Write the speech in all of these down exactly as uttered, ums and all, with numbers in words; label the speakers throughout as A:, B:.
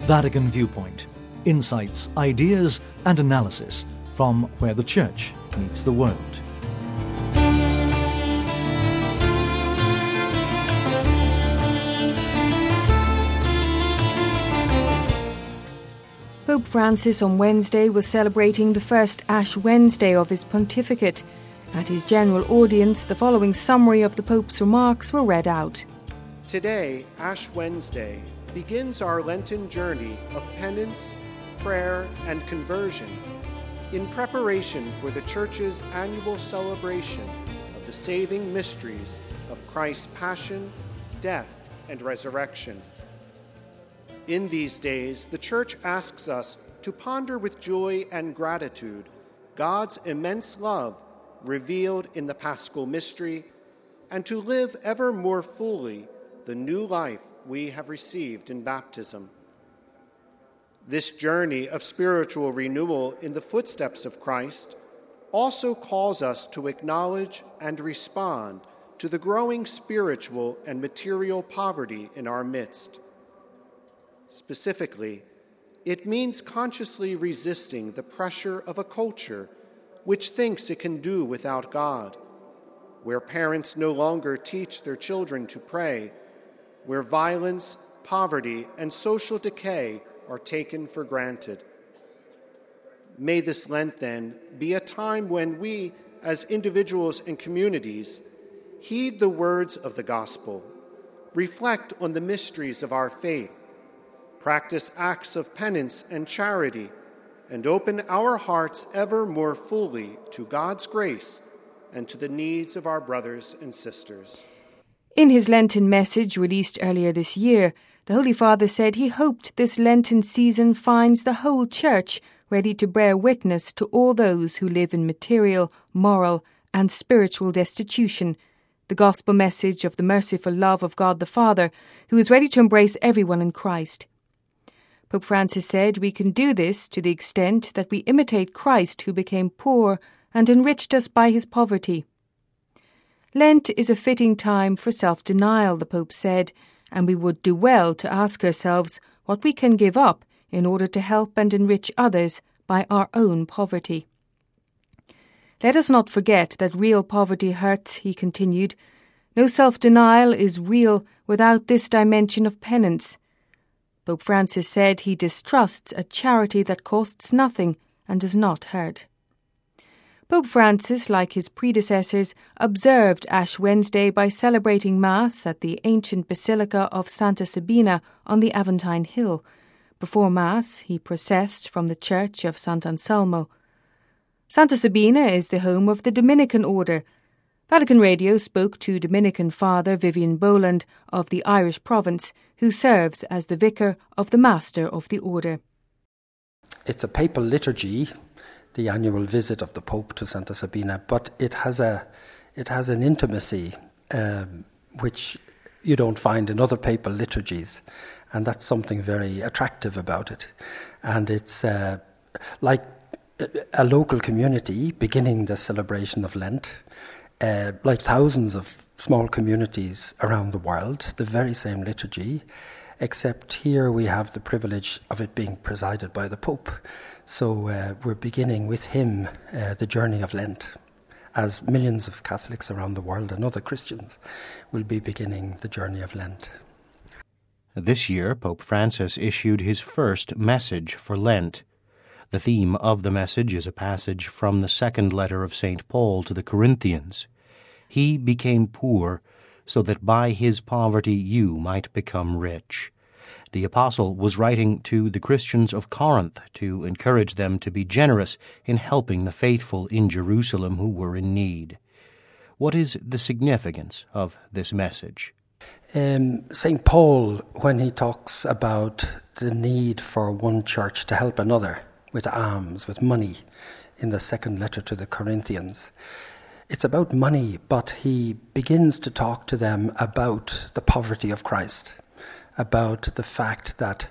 A: Vatican Viewpoint. Insights, ideas and analysis from where the Church meets the world.
B: Pope Francis on Wednesday was celebrating the first Ash Wednesday of his pontificate. At his general audience, the following summary of the Pope's remarks were read out.
C: Today, Ash Wednesday, begins our Lenten journey of penance, prayer, and conversion in preparation for the Church's annual celebration of the saving mysteries of Christ's passion, death, and resurrection. In these days, the Church asks us to ponder with joy and gratitude God's immense love revealed in the Paschal mystery, and to live ever more fully the new life we have received in baptism. This journey of spiritual renewal in the footsteps of Christ also calls us to acknowledge and respond to the growing spiritual and material poverty in our midst. Specifically, it means consciously resisting the pressure of a culture which thinks it can do without God, where parents no longer teach their children to pray, where violence, poverty, and social decay are taken for granted. May this Lent, then, be a time when we, as individuals and communities, heed the words of the gospel, reflect on the mysteries of our faith, practice acts of penance and charity, and open our hearts ever more fully to God's grace and to the needs of our brothers and sisters.
B: In his Lenten message released earlier this year, the Holy Father said he hoped this Lenten season finds the whole Church ready to bear witness to all those who live in material, moral, and spiritual destitution, the gospel message of the merciful love of God the Father, who is ready to embrace everyone in Christ. Pope Francis said we can do this to the extent that we imitate Christ, who became poor and enriched us by his poverty. Lent is a fitting time for self-denial, the Pope said, and we would do well to ask ourselves what we can give up in order to help and enrich others by our own poverty. Let us not forget that real poverty hurts, he continued. No self-denial is real without this dimension of penance. Pope Francis said he distrusts a charity that costs nothing and does not hurt. Pope Francis, like his predecessors, observed Ash Wednesday by celebrating Mass at the ancient Basilica of Santa Sabina on the Aventine Hill. Before Mass, he processed from the church of Sant'Anselmo. Santa Sabina is the home of the Dominican order. Vatican Radio spoke to Dominican Father Vivian Boland of the Irish province, who serves as the vicar of the Master of the Order.
D: It's a papal liturgy, the annual visit of the Pope to Santa Sabina, but it has a it has an intimacy um, which you don't find in other papal liturgies, and that's something very attractive about it. And it's uh, like a local community beginning the celebration of Lent, uh, like thousands of small communities around the world, the very same liturgy, except here we have the privilege of it being presided by the Pope. So uh, we're beginning with him uh, the journey of Lent, as millions of Catholics around the world and other Christians will be beginning the journey of Lent.
E: This year, Pope Francis issued his first message for Lent. The theme of the message is a passage from the second letter of Saint Paul to the Corinthians. He became poor so that by his poverty you might become rich. The apostle was writing to the Christians of Corinth to encourage them to be generous in helping the faithful in Jerusalem who were in need. What is the significance of this message?
D: Um, Saint Paul, when he talks about the need for one church to help another with alms, with money, in the second letter to the Corinthians, it's about money, but he begins to talk to them about the poverty of Christ, about the fact that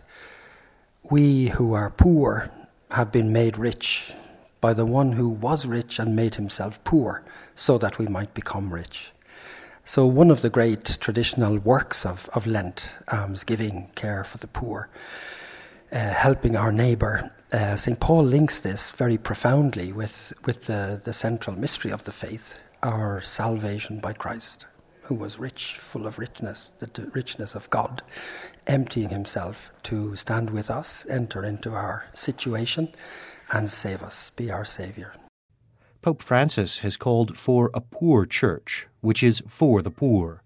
D: we who are poor have been made rich by the one who was rich and made himself poor so that we might become rich. So one of the great traditional works of, of Lent, almsgiving, care for the poor, uh, helping our neighbour. Uh, Saint Paul links this very profoundly with, with the, the central mystery of the faith, our salvation by Christ, who was rich, full of richness, the d- richness of God, emptying himself to stand with us, enter into our situation, and save us, be our Saviour.
E: Pope Francis has called for a poor church, which is for the poor.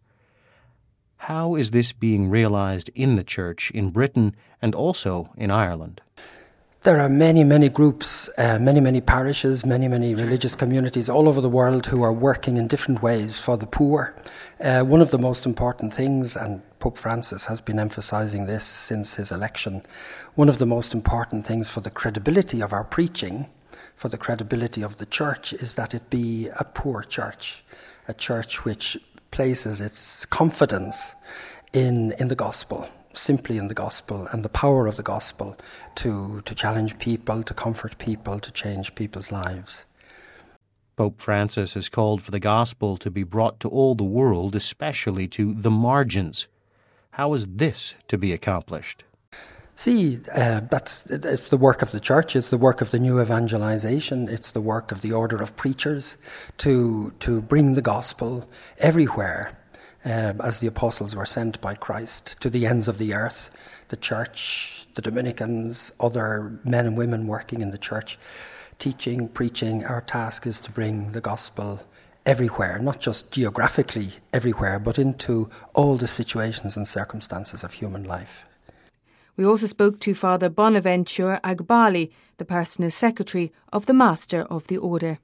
E: How is this being realized in the Church in Britain and also in Ireland?
D: There are many, many groups, uh, many, many parishes, many, many religious communities all over the world who are working in different ways for the poor. Uh, one of the most important things, and Pope Francis has been emphasizing this since his election, one of the most important things for the credibility of our preaching, for the credibility of the Church, is that it be a poor church, a church which places its confidence in, in the gospel, simply in the gospel and the power of the gospel to, to challenge people, to comfort people, to change people's lives.
E: Pope Francis has called for the gospel to be brought to all the world, especially to the margins. How is this to be accomplished?
D: See, uh, that's it's the work of the Church, it's the work of the new evangelization, it's the work of the order of preachers to, to bring the gospel everywhere. Um, as the apostles were sent by Christ to the ends of the earth, the Church, the Dominicans, other men and women working in the Church, teaching, preaching. Our task is to bring the gospel everywhere, not just geographically everywhere, but into all the situations and circumstances of human life.
B: We also spoke to Father Bonaventure Agbali, the personal secretary of the Master of the Order.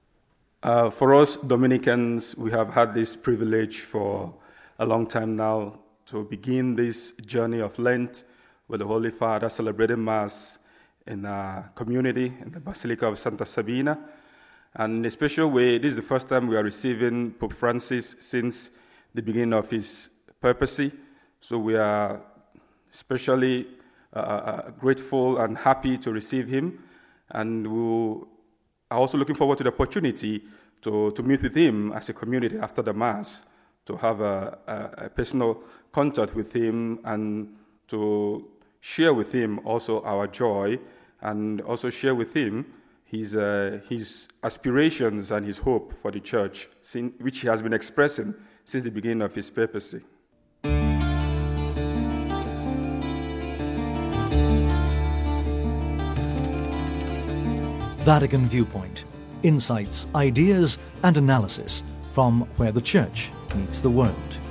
F: Uh, for us Dominicans, we have had this privilege for a long time now to begin this journey of Lent with the Holy Father celebrating Mass in our community, in the Basilica of Santa Sabina. And in a special way, this is the first time we are receiving Pope Francis since the beginning of his papacy. So we are especially uh, grateful and happy to receive him. And we are also looking forward to the opportunity to, to meet with him as a community after the Mass, to have a, a, a personal contact with him and to share with him also our joy and also share with him his, uh, his aspirations and his hope for the Church, which he has been expressing since the beginning of his papacy.
A: Vatican Viewpoint. Insights, ideas and analysis from where the Church meets the world.